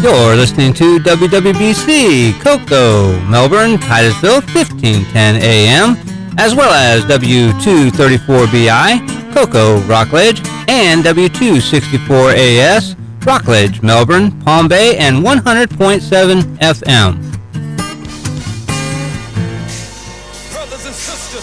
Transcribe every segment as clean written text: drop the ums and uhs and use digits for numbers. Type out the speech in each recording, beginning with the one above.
You're listening to WWBC, Cocoa, Melbourne, Titusville, 1510 AM, as well as W234BI, Cocoa, Rockledge, and W264AS, Rockledge, Melbourne, Palm Bay, and 100.7 FM. Brothers and sisters,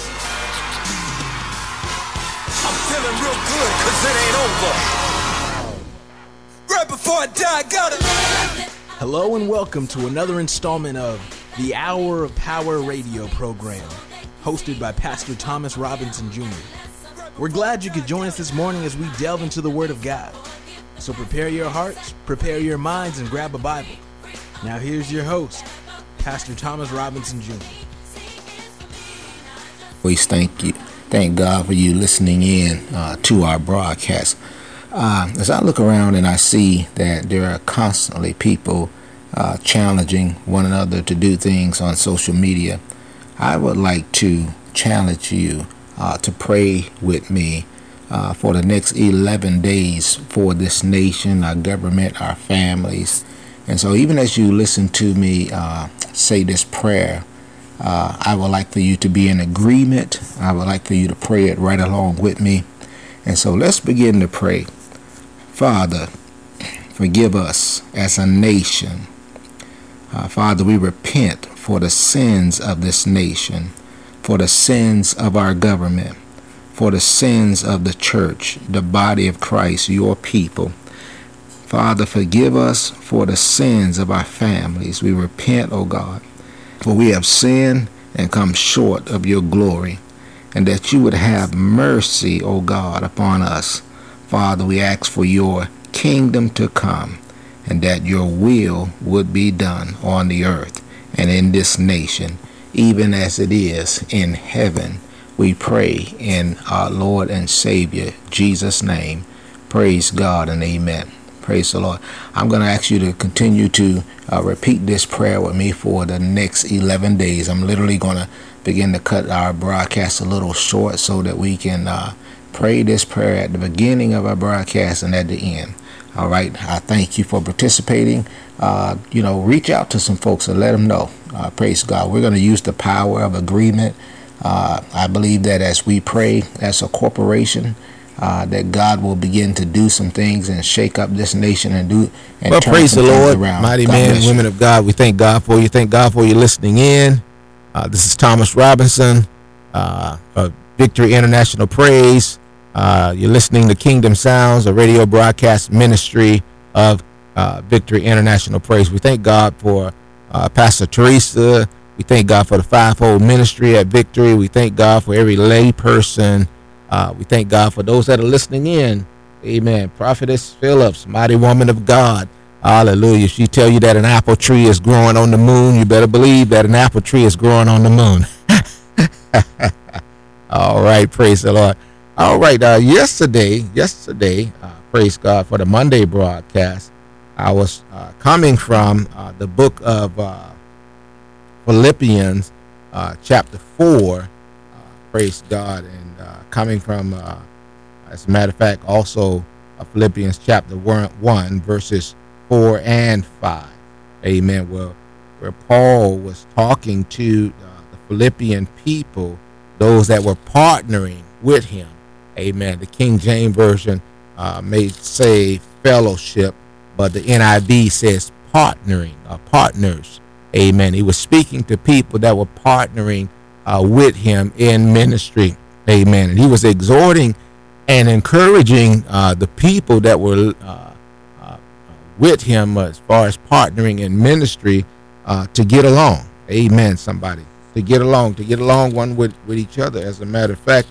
I'm feeling real good because it ain't over. Right before I die, I gotta... Hello and welcome to another installment of the Hour of Power radio program, hosted by Pastor Thomas Robinson Jr. We're glad you could join us this morning as we delve into the Word of God. So prepare your hearts, prepare your minds, and grab a Bible. Now here's your host, Pastor Thomas Robinson Jr. We thank God for you listening in to our broadcast. As I look around and I see that there are constantly people challenging one another to do things on social media, I would like to challenge you to pray with me for the next 11 days for this nation, our government, our families. And so even as you listen to me say this prayer, I would like for you to be in agreement. I would like for you to pray it right along with me. And so let's begin to pray. Father, forgive us as a nation. Father, we repent for the sins of this nation, for the sins of our government, for the sins of the church, the body of Christ, your people. Father, forgive us for the sins of our families. We repent, O God, for we have sinned and come short of your glory, and that you would have mercy, O God, upon us. Father, we ask for your kingdom to come, and that your will would be done on the earth and in this nation, even as it is in heaven. We pray in our Lord and Savior, Jesus' name. Praise God and amen. Praise the Lord. I'm going to ask you to continue to repeat this prayer with me for the next 11 days. I'm literally going to begin to cut our broadcast a little short so that we can pray this prayer at the beginning of our broadcast and at the end. All right. I thank you for participating. Reach out to some folks and let them know. Praise God. We're going to use the power of agreement. I believe that as we pray as a corporation, that God will begin to do some things and shake up this nation and turn praise some the things Lord, around. mighty God men, women of God. We thank God for you. Thank God for you listening in. This is Thomas Robinson of Victory International Praise. You're listening to Kingdom Sounds, a radio broadcast ministry of Victory International Praise. We thank God for Pastor Teresa. We thank God for the fivefold ministry at Victory. We thank God for every lay person. We thank God for those that are listening in. Amen. Prophetess Phillips, mighty woman of God. Hallelujah. She tell you that an apple tree is growing on the moon. You better believe that an apple tree is growing on the moon. All right. Praise the Lord. All right. Yesterday, praise God for the Monday broadcast. I was coming from the book of Philippians, chapter 4. Praise God. And coming from, as a matter of fact, also Philippians chapter 1, verses 4 and 5. Amen. Where Paul was talking to the Philippian people, those that were partnering with him. Amen. The King James Version may say fellowship, but the NIV says partnering, partners. Amen. He was speaking to people that were partnering with him in ministry. Amen. And he was exhorting and encouraging the people that were with him as far as partnering in ministry to get along. Amen, somebody. To get along one with each other. As a matter of fact,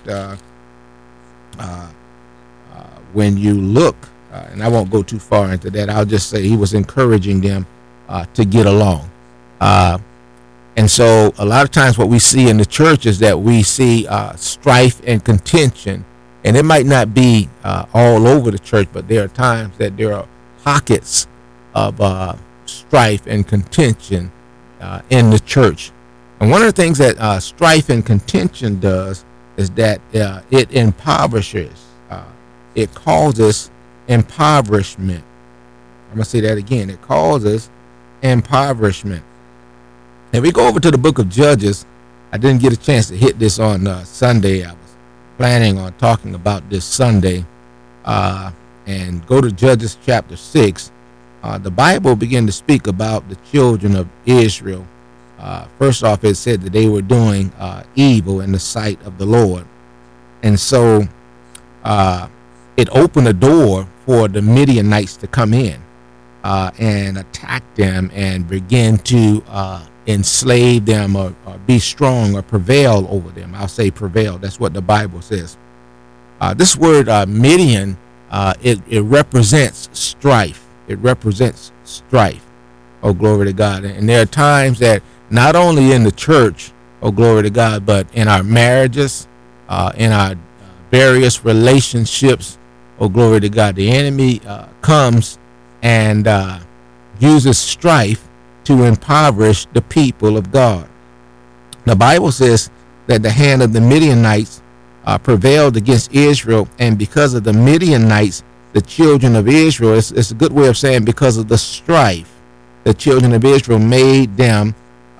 when you look, and I won't go too far into that, I'll just say he was encouraging them to get along. And so a lot of times what we see in the church is that we see strife and contention, and it might not be all over the church, but there are times that there are pockets of strife and contention in the church. And one of the things that strife and contention does is that it impoverishes. It causes impoverishment. I'm going to say that again. It causes impoverishment. If we go over to the book of Judges, I didn't get a chance to hit this on Sunday. I was planning on talking about this Sunday. And go to Judges chapter 6. The Bible began to speak about the children of Israel. First off, it said that they were doing evil in the sight of the Lord. And so it opened a door for the Midianites to come in and attack them and begin to enslave them or be strong or prevail over them. I'll say prevail. That's what the Bible says. This word Midian, it represents strife. It represents strife. Oh, glory to God. And there are times that not only in the church, oh, glory to God, but in our marriages, in our various relationships, oh, glory to God, the enemy comes and uses strife to impoverish the people of God. The Bible says that the hand of the Midianites prevailed against Israel, and because of the Midianites, the children of Israel, it's a good way of saying because of the strife, the children of Israel made them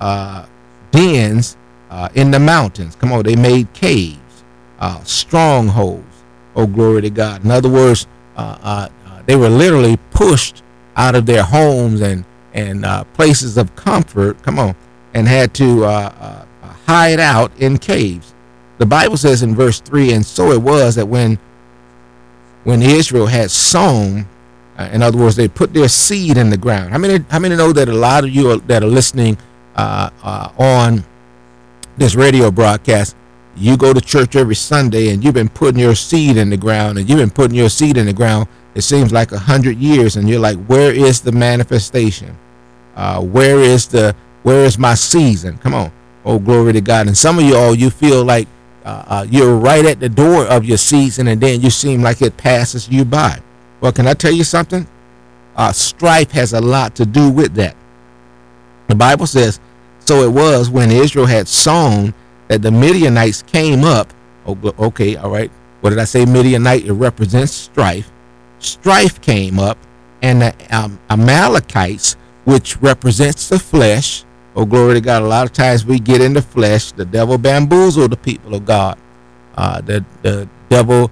dens in the mountains. Come on, they made caves, strongholds. Oh, glory to God. In other words, they were literally pushed out of their homes and places of comfort, come on, and had to hide out in caves. The Bible says in verse 3, and so it was that when Israel had sown, in other words, they put their seed in the ground. How many know that a lot of you that are listening on this radio broadcast, you go to church every Sunday and you've been putting your seed in the ground, and you've been putting your seed in the ground, it seems like 100 years, and you're like, where is the manifestation? Where is my season? Come on. Oh, glory to God. And some of y'all, you feel like you're right at the door of your season, and then you seem like it passes you by. Well, can I tell you something? Strife has a lot to do with that. The Bible says, so it was when Israel had sown that the Midianites came up. Oh, okay, all right. What did I say? Midianite, it represents strife. Strife came up, and the Amalekites, which represents the flesh. Oh, glory to God. A lot of times we get in the flesh. The devil bamboozled the people of God. The devil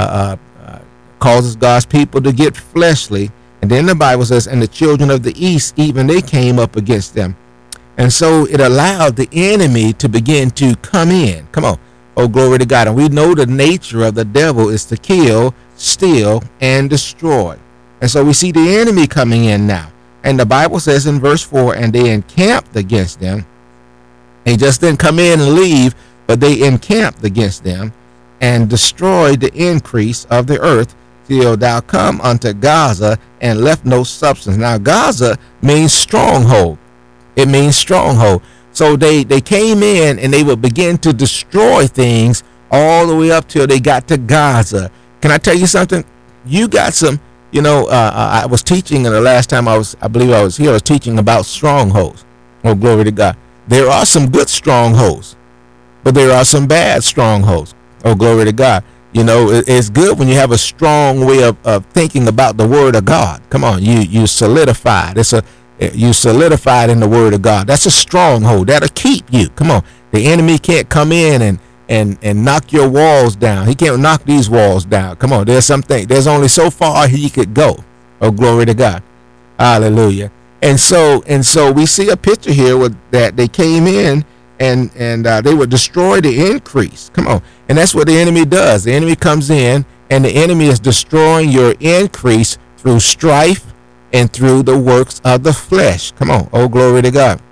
causes God's people to get fleshly. And then the Bible says, and the children of the east, even they came up against them. And so it allowed the enemy to begin to come in. Come on. Oh, glory to God. And we know the nature of the devil is to kill, steal, and destroy. And so we see the enemy coming in now. And the Bible says in verse 4, and they encamped against them. They just didn't come in and leave, but they encamped against them and destroyed the increase of the earth till thou come unto Gaza and left no substance. Now, Gaza means stronghold. It means stronghold. So they came in and they would begin to destroy things all the way up till they got to Gaza. Can I tell you something? You got some. You know, I was teaching, and the last time I believe I was here, I was teaching about strongholds. Oh, glory to God. There are some good strongholds, but there are some bad strongholds. Oh, glory to God. You know, it's good when you have a strong way of thinking about the word of God. Come on, you solidified. You solidified in the word of God. That's a stronghold. That'll keep you. Come on. The enemy can't come in and knock your walls down. He can't knock these walls down. Come on, there's only so far he could go. Oh, glory to God. Hallelujah. And so we see a picture here with that they came in and they would destroy the increase. Come on. And that's what the enemy does. The enemy comes in, and the enemy is destroying your increase through strife and through the works of the flesh. Come on. Oh, glory to God.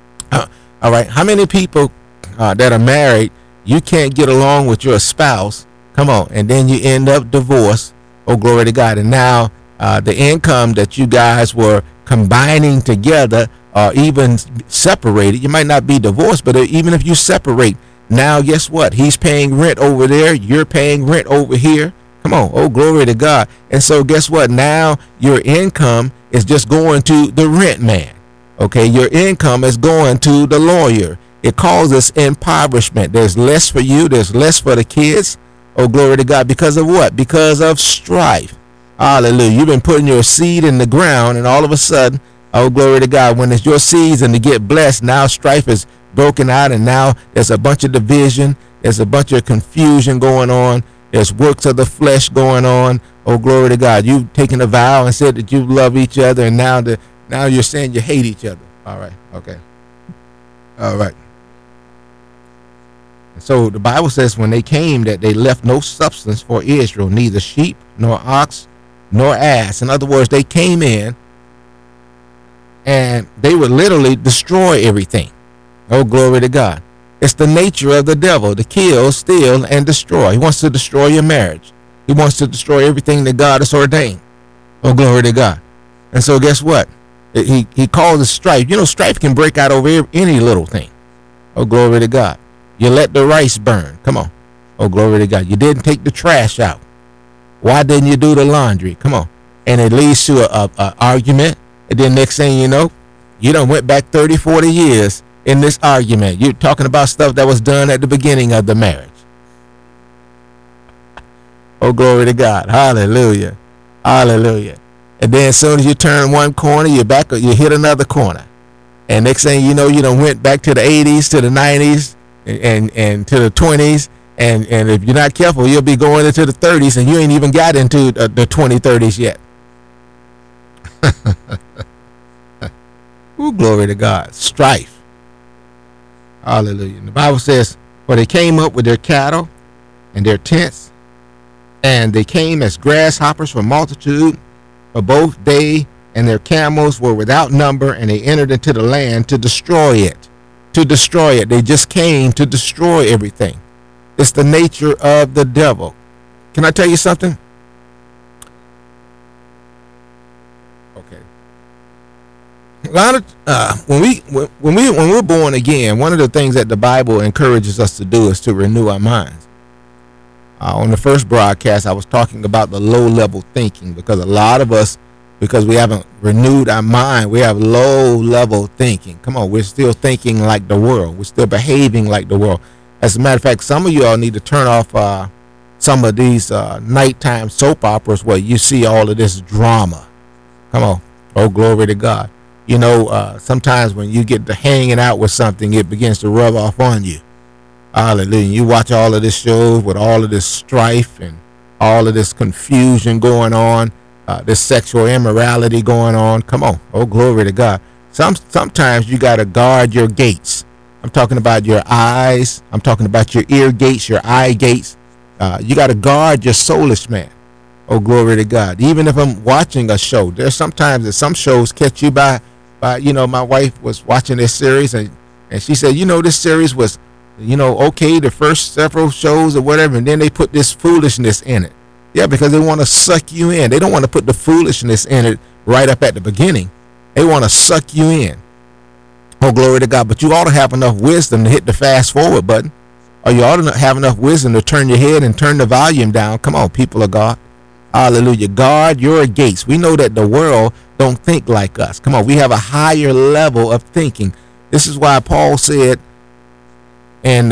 All right. How many people that are married, you can't get along with your spouse, come on, and then you end up divorced. Oh, glory to God. And now the income that you guys were combining together or even separated, you might not be divorced, but even if you separate, now guess what? He's paying rent over there. You're paying rent over here. Come on. Oh, glory to God. And so guess what? Now your income is just going to the rent man. Okay. Your income is going to the lawyer. It causes impoverishment. There's less for you. There's less for the kids. Oh, glory to God. Because of what? Because of strife. Hallelujah. You've been putting your seed in the ground, and all of a sudden, oh, glory to God, when it's your season to get blessed, now strife is broken out, and now there's a bunch of division. There's a bunch of confusion going on. There's works of the flesh going on. Oh, glory to God. You've taken a vow and said that you love each other, and now you're saying you hate each other. All right. Okay. All right. And so the Bible says when they came that they left no substance for Israel, neither sheep nor ox nor ass. In other words, they came in and they would literally destroy everything. Oh, glory to God. It's the nature of the devil to kill, steal, and destroy. He wants to destroy your marriage. He wants to destroy everything that God has ordained. Oh, glory to God. And so guess what? He causes strife. You know, strife can break out over any little thing. Oh, glory to God. You let the rice burn. Come on. Oh, glory to God. You didn't take the trash out. Why didn't you do the laundry? Come on. And it leads to a argument. And then next thing you know, you done went back 30, 40 years in this argument. You're talking about stuff that was done at the beginning of the marriage. Oh, glory to God. Hallelujah. Hallelujah. And then as soon as you turn one corner, you hit another corner. And next thing you know, you done went back to the 80s, to the 90s, and to the 20s. And if you're not careful, you'll be going into the 30s, and you ain't even got into the 2030s yet. Ooh, glory to God. Strife. Hallelujah. And the Bible says, for they came up with their cattle and their tents, and they came as grasshoppers for multitude, for both they and their camels were without number, and they entered into the land to destroy it. To destroy it. They just came to destroy everything. It's the nature of the devil. Can I tell you something? Okay. A lot of when we're born again, one of the things that the Bible encourages us to do is to renew our minds. On the first broadcast, I was talking about the low-level thinking, because a lot of us, because we haven't renewed our mind, we have low-level thinking. Come on, we're still thinking like the world. We're still behaving like the world. As a matter of fact, some of you all need to turn off some of these nighttime soap operas where you see all of this drama. Come on. Oh, glory to God. You know, sometimes when you get to hanging out with something, it begins to rub off on you. Hallelujah. You watch all of this shows with all of this strife and all of this confusion going on, this sexual immorality going on. Come on. Oh, glory to God. Sometimes you got to guard your gates. I'm talking about your eyes. I'm talking about your ear gates, your eye gates. You got to guard your soulish man. Oh, glory to God. Even if I'm watching a show, there's sometimes that some shows catch you by, you know, my wife was watching this series and she said, you know, this series was, you know, okay, the first several shows or whatever, and then they put this foolishness in it. Yeah, because they want to suck you in. They don't want to put the foolishness in it right up at the beginning. They want to suck you in. Oh, glory to God. But you ought to have enough wisdom to hit the fast forward button. Or you ought to have enough wisdom to turn your head and turn the volume down. Come on, people of God. Hallelujah. Guard your gates. We know that the world don't think like us. Come on, we have a higher level of thinking. This is why Paul said in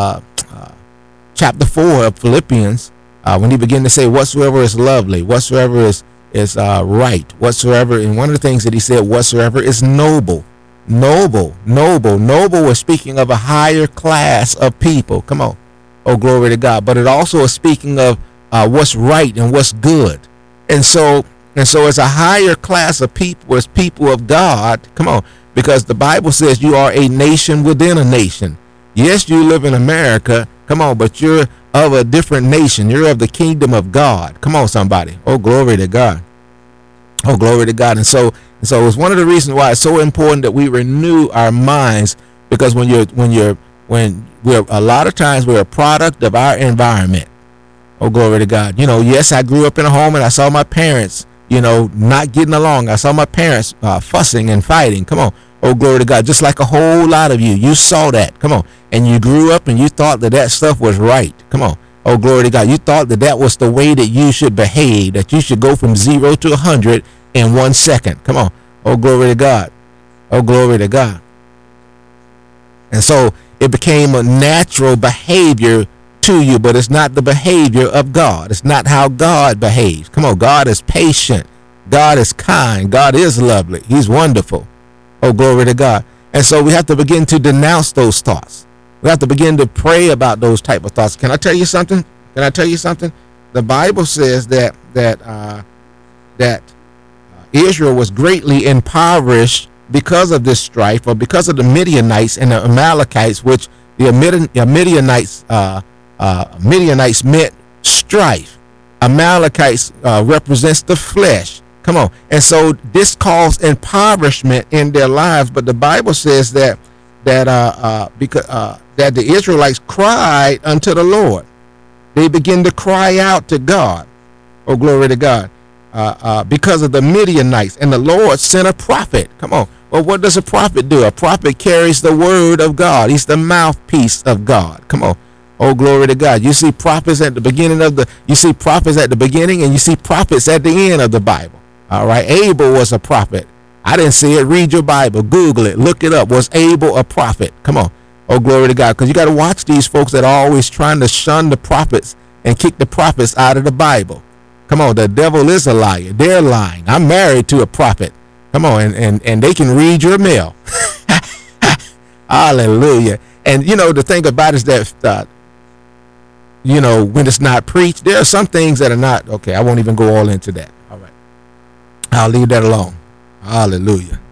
chapter 4 of Philippians, when he began to say, whatsoever is lovely, whatsoever is right, whatsoever, and one of the things that he said, whatsoever is noble. Noble was speaking of a higher class of people. Come on. Oh, glory to God. But it also is speaking of what's right and what's good. And so it's a higher class of people, as people of God. Come on. Because the Bible says you are a nation within a nation. Yes, you live in America. Come on. But you're of a different nation. You're of the kingdom of God. Come on, somebody. Oh, glory to God. Oh, glory to God. And so it's one of the reasons why it's so important that we renew our minds, because when we're a lot of times we're a product of our environment. Oh, glory to God. You know, yes, I grew up in a home and I saw my parents, you know, not getting along. I saw my parents fussing and fighting. Come on. Oh, glory to God. Just like a whole lot of you saw that. Come on. And you grew up and you thought that stuff was right. Come on. Oh, glory to God. You thought that was the way that you should behave, that you should go from 0 to 100 in 1 second. Come on. Oh, glory to God. Oh, glory to God. And so it became a natural behavior to you, but it's not the behavior of God. It's not how God behaves. Come on, God is patient. God is kind. God is lovely. He's wonderful. Oh, glory to God. And so we have to begin to denounce those thoughts. We have to begin to pray about those type of thoughts. Can I tell you something? Can I tell you something? The Bible says that Israel was greatly impoverished because of this strife, or because of the Midianites and the Amalekites, which the Midianites meant strife. Amalekites represents the flesh. Come on. And so this caused impoverishment in their lives. But the Bible says that the Israelites cried unto the Lord. They begin to cry out to God. Oh, glory to God. Because of the Midianites, and the Lord sent a prophet. Come on. Well, what does a prophet do? A prophet carries the word of God. He's the mouthpiece of God. Come on. Oh, glory to God. You see prophets at the beginning and you see prophets at the end of the Bible. All right. Abel was a prophet. I didn't see it. Read your Bible. Google it. Look it up. Was Abel a prophet? Come on. Oh, glory to God. Because you got to watch these folks that are always trying to shun the prophets and kick the prophets out of the Bible. Come on. The devil is a liar. They're lying. I'm married to a prophet. Come on. And they can read your mail. Hallelujah. And, the thing about it is that, when it's not preached, there are some things that are not. Okay. I won't even go all into that. All right. I'll leave that alone. Hallelujah.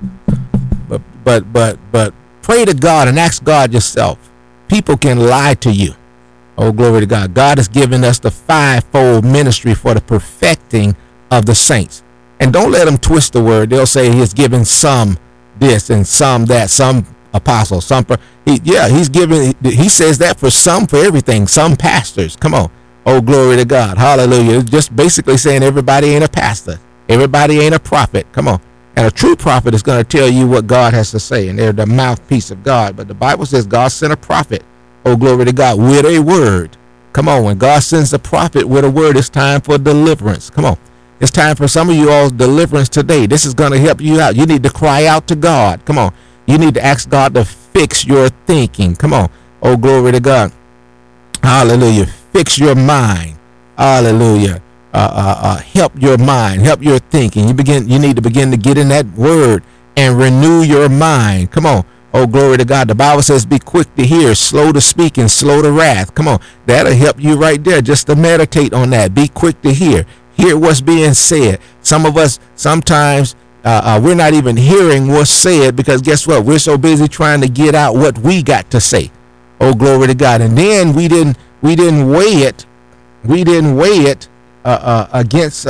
But pray to God and ask God yourself. People can lie to you. Oh, glory to God. God has given us the fivefold ministry for the perfecting of the saints. And don't let them twist the word. They'll say he has given some this and some that, some apostle, some. He's giving. He says that for everything. Some pastors. Come on. Oh, glory to God. Hallelujah. It's just basically saying everybody ain't a pastor. Everybody ain't a prophet. Come on. And a true prophet is going to tell you what God has to say. And they're the mouthpiece of God. But the Bible says God sent a prophet. Oh, glory to God. With a word. Come on. When God sends a prophet with a word, it's time for deliverance. Come on. It's time for some of you all's deliverance today. This is going to help you out. You need to cry out to God. Come on. You need to ask God to fix your thinking. Come on. Oh, glory to God. Hallelujah. Fix your mind. Hallelujah. Help your mind. Help your thinking. You need to begin to get in that word and renew your mind. Come on. Oh, glory to God. The Bible says be quick to hear, slow to speak, and slow to wrath. Come on. That'll help you right there just to meditate on that. Be quick to hear. Hear what's being said. Some of us, sometimes we're not even hearing what's said because guess what? We're so busy trying to get out what we got to say. Oh, glory to God. And then we didn't weigh it. We didn't weigh it against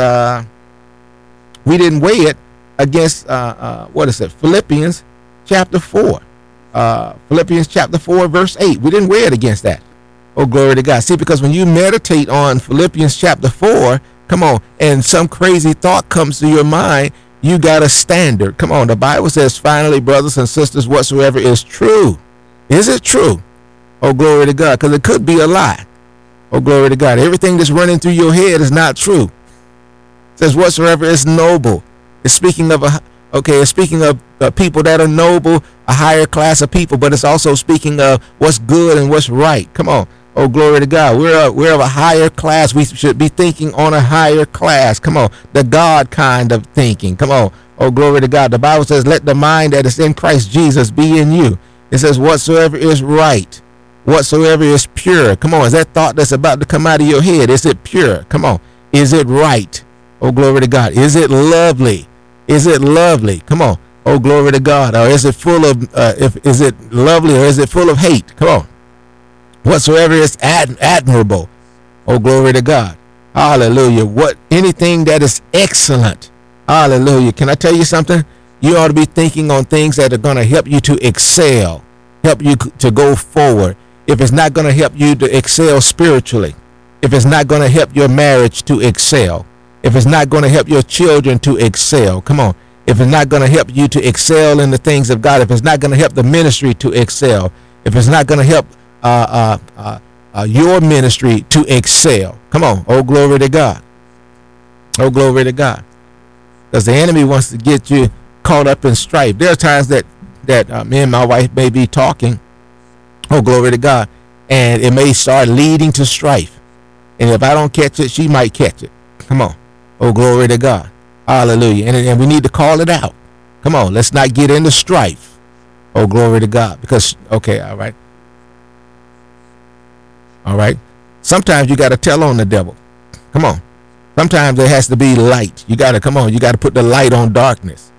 what is it? Philippians chapter 4. Philippians chapter 4 verse 8. We didn't weigh it against that. Oh, glory to God. See, because when you meditate on Philippians chapter 4, come on, and some crazy thought comes to your mind, you got a standard. Come on, the Bible says, finally, brothers and sisters, whatsoever is true. Is it true? Oh, glory to God, because it could be a lie. Oh, glory to God. Everything that's running through your head is not true. It says, whatsoever is noble. It's speaking of people that are noble, a higher class of people, but it's also speaking of what's good and what's right. Come on. Oh, glory to God. We're of a higher class. We should be thinking on a higher class. Come on. The God kind of thinking. Come on. Oh, glory to God. The Bible says, let the mind that is in Christ Jesus be in you. It says, whatsoever is right, whatsoever is pure. Come on. Is that thought that's about to come out of your head? Is it pure? Come on. Is it right? Oh, glory to God. Is it lovely? Is it lovely? Come on. Oh, glory to God. Or is it full of, is it lovely or is it full of hate? Come on. Whatsoever is admirable. Oh, glory to God. Hallelujah. Anything that is excellent. Hallelujah. Can I tell you something? You ought to be thinking on things that are going to help you to excel, help you to go forward. If it's not going to help you to excel spiritually, if it's not going to help your marriage to excel, if it's not going to help your children to excel, come on. If it's not going to help you to excel in the things of God, if it's not going to help the ministry to excel, if it's not going to help your ministry to excel. Come on. Oh, glory to God. Oh, glory to God. Because the enemy wants to get you caught up in strife. There are times that me and my wife may be talking. Oh, glory to God. and it may start leading to strife. And if I don't catch it, she might catch it. Come on. Oh, glory to God. Hallelujah. And we need to call it out. Come on. Let's not get into strife. Oh, glory to God. Because, okay, all right. All right. Sometimes you got to tell on the devil. Come on. Sometimes there has to be light. You got to, come on, you got to put the light on darkness.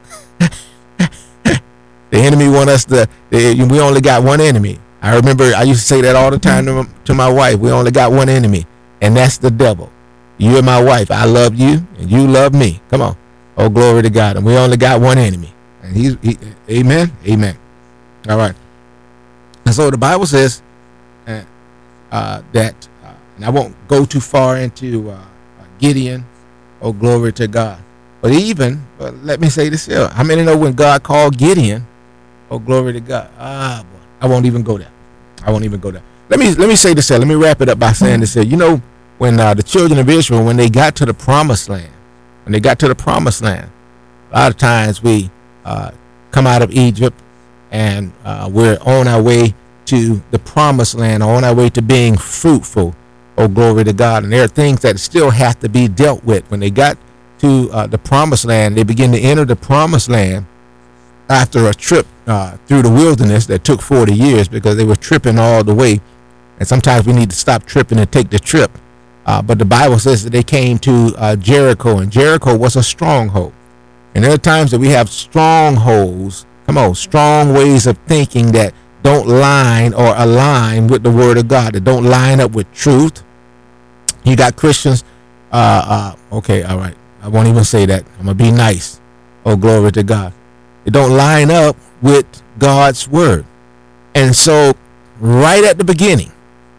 The enemy want us to, we only got one enemy. I remember I used to say that all the time to my wife. We only got one enemy, and that's the devil. You're my wife. I love you, and you love me. Come on. Oh, glory to God. And we only got one enemy. And amen, amen. All right. And so the Bible says that, and I won't go too far into Gideon. Oh, glory to God. But let me say this here. How many know when God called Gideon? Oh, glory to God. Boy, I won't even go there. Let me say this here. Let me wrap it up by saying this here. You know, when the children of Israel, when they got to the promised land, a lot of times we come out of Egypt and we're on our way to the promised land, on our way to being fruitful. Oh, glory to God. And there are things that still have to be dealt with. When they got to the promised land, they begin to enter the promised land after a trip through the wilderness that took 40 years because they were tripping all the way. And sometimes we need to stop tripping and take the trip. But the Bible says that they came to Jericho, and Jericho was a stronghold. And there are times that we have strongholds, strong ways of thinking that don't line or align with the word of God, that don't line up with truth. You got Christians, okay, all right, I won't even say that. I'm going to be nice. Oh, glory to God. It don't line up with God's word. And so right at the beginning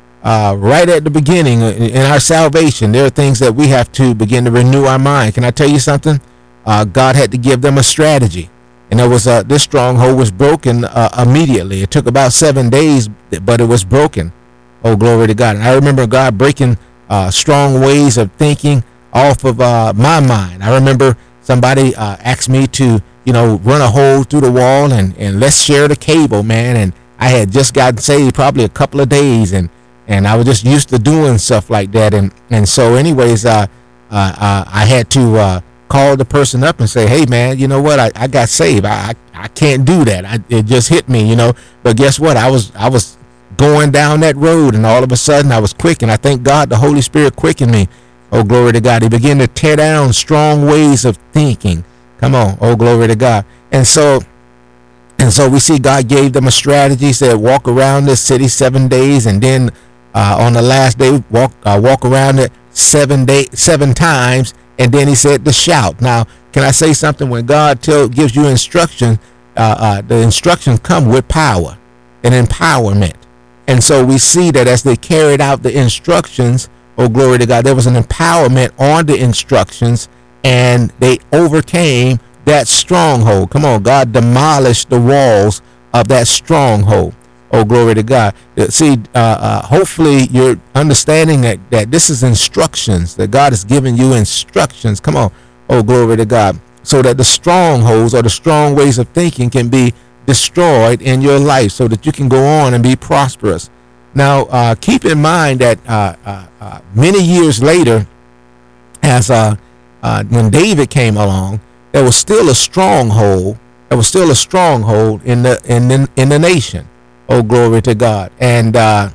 in our salvation, there are things that we have to begin to renew our mind. Can I tell you something? God had to give them a strategy. And there was this stronghold was broken immediately. It took about 7 days, but it was broken. Oh, glory to God. And I remember God breaking strong ways of thinking off of my mind. I remember somebody asked me to, run a hole through the wall and let's share the cable, man. And I had just gotten saved probably a couple of days, and I was just used to doing stuff like that. And so anyways, I had to call the person up and say, hey, man, you know what? I got saved. I can't do that. It just hit me, But guess what? I was going down that road, and all of a sudden I was quick, and I thank God the Holy Spirit quickened me. Oh, glory to God. He began to tear down strong ways of thinking. Come on. Oh, glory to God. And so we see God gave them a strategy. He said, walk around this city 7 days, and then on the last day, walk around it 7 times. And then he said to shout. Now, can I say something? When God gives you instruction, the instructions come with power and empowerment. And so we see that as they carried out the instructions, oh, glory to God, there was an empowerment on the instructions, and they overcame that stronghold. Come on, God demolished the walls of that stronghold. Oh, glory to God. See, hopefully you're understanding that this is instructions, that God has given you instructions. Come on. Oh, glory to God. So that the strongholds or the strong ways of thinking can be destroyed in your life so that you can go on and be prosperous. Now, keep in mind that many years later, as when David came along, there was still a stronghold. There was still a stronghold in the nation. Oh, glory to God. And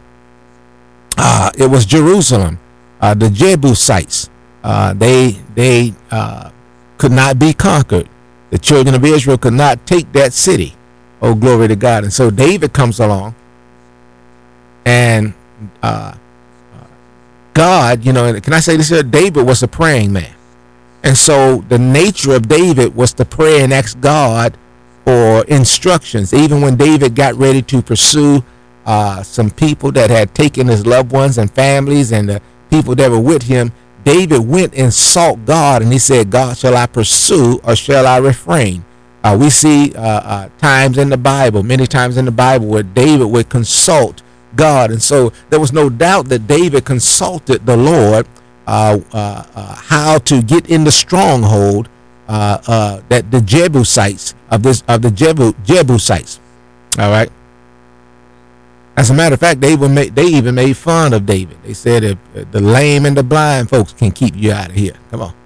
it was Jerusalem. The Jebusites, they could not be conquered. The children of Israel could not take that city. Oh, glory to God. And so David comes along, and God, can I say this here? David was a praying man. And so the nature of David was to pray and ask God for instructions. Even when David got ready to pursue some people that had taken his loved ones and families and the people that were with him, David went and sought God, and he said, God, shall I pursue or shall I refrain? We see times in the Bible, many times in the Bible, where David would consult God. And so there was no doubt that David consulted the Lord how to get in the stronghold that the Jebusites Jebusites. All right. As a matter of fact, they even made fun of David. They said if the lame and the blind folks can keep you out of here. Come on.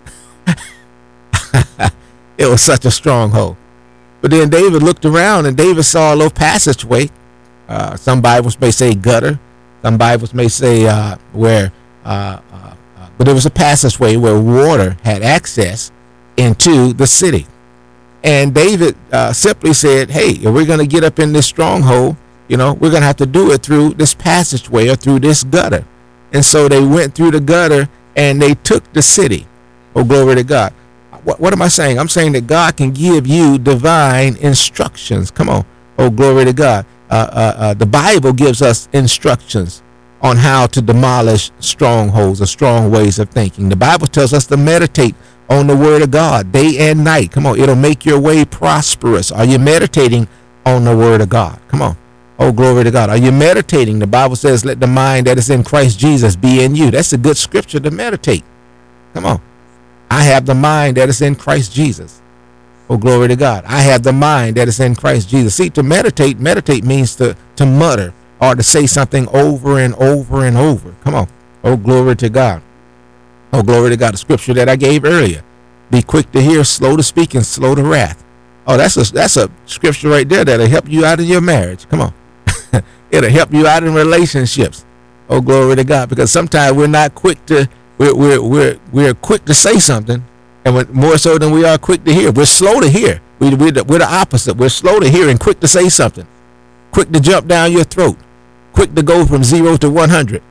It was such a stronghold. But then David looked around and David saw a little passageway. Some Bibles may say gutter. Some Bibles may say but there was a passageway where water had access into the city. And David simply said, hey, if we're going to get up in this stronghold, we're going to have to do it through this passageway or through this gutter. And so they went through the gutter and they took the city. Oh, glory to God. What am I saying? I'm saying that God can give you divine instructions. Come on. Oh, glory to God. The Bible gives us instructions on how to demolish strongholds or strong ways of thinking. The Bible tells us to meditate on the word of God day and night. Come on. It'll make your way prosperous. Are you meditating on the word of God? Come on. Oh, glory to God. Are you meditating? The Bible says, let the mind that is in Christ Jesus be in you. That's a good scripture to meditate. Come on. I have the mind that is in Christ Jesus. Oh, glory to God. I have the mind that is in Christ Jesus. See, to meditate means to mutter or to say something over and over and over. Come on. Oh, glory to God. Oh, glory to God. The scripture that I gave earlier. Be quick to hear, slow to speak, and slow to wrath. Oh, that's a scripture right there that'll help you out of your marriage. Come on. It'll help you out in relationships. Oh, glory to God. Because sometimes we're not quick to, we're quick to say something, and more so than we are quick to hear. We're slow to hear. We're the opposite. We're slow to hear and quick to say something. Quick to jump down your throat. Quick to go from 0 to 100.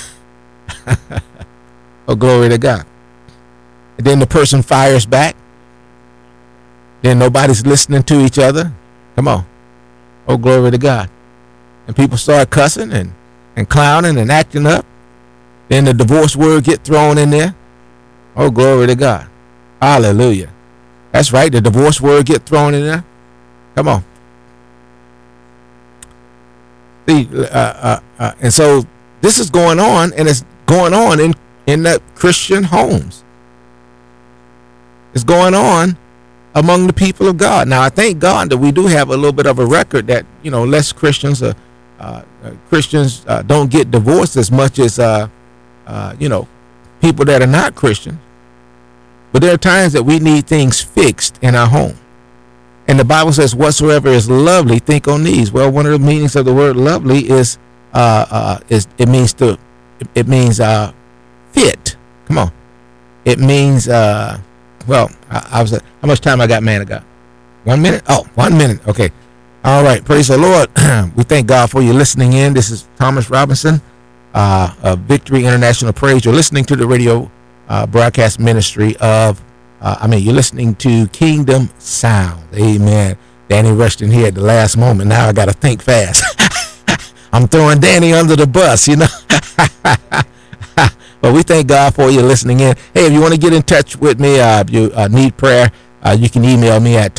Oh, glory to God. And then the person fires back. Then nobody's listening to each other. Come on. Oh, glory to God. And people start cussing and clowning and acting up. Then the divorce word get thrown in there. Oh, glory to God. Hallelujah. That's right. The divorce word get thrown in there. Come on. See, and so this is going on, and it's going on in the Christian homes. It's going on among the people of God. Now, I thank God that we do have a little bit of a record that, less Christians don't get divorced as much as, people that are not Christian. But there are times that we need things fixed in our home. And the Bible says, whatsoever is lovely, think on these. Well, one of the meanings of the word lovely is it means fit. Come on. It means, how much time I got, man? I got 1 minute? Oh, 1 minute. Okay. All right. Praise the Lord. We thank God for you listening in. This is Thomas Robinson of Victory International Praise. You're listening to the radio broadcast ministry of, you're listening to Kingdom Sound. Amen. Danny rushed in here at the last moment. Now I got to think fast. I'm throwing Danny under the bus, But we thank God for you listening in. Hey, if you want to get in touch with me, if you need prayer, you can email me at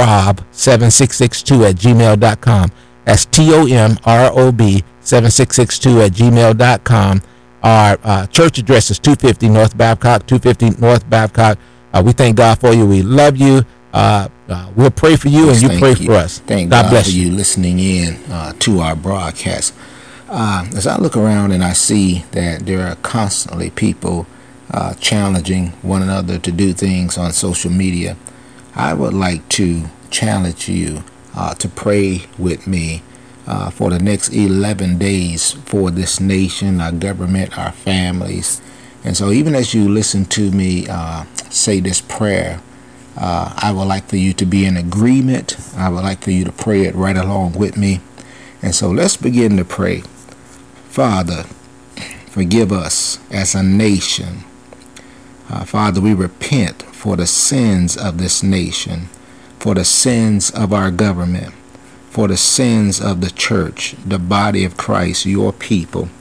tomrob7662@gmail.com. That's TOMROB 7662@gmail.com. Our church address is 250 North Babcock, 250 North Babcock. We thank God for you. We love you. We'll pray for you, and you pray for us. Thank God bless for you listening in to our broadcast. As I look around and I see that there are constantly people challenging one another to do things on social media, I would like to challenge you to pray with me for the next 11 days for this nation, our government, our families. And so even as you listen to me say this prayer, I would like for you to be in agreement. I would like for you to pray it right along with me. And so let's begin to pray. Father, forgive us as a nation. Father, we repent for the sins of this nation, for the sins of our government, for the sins of the church, the body of Christ, your people.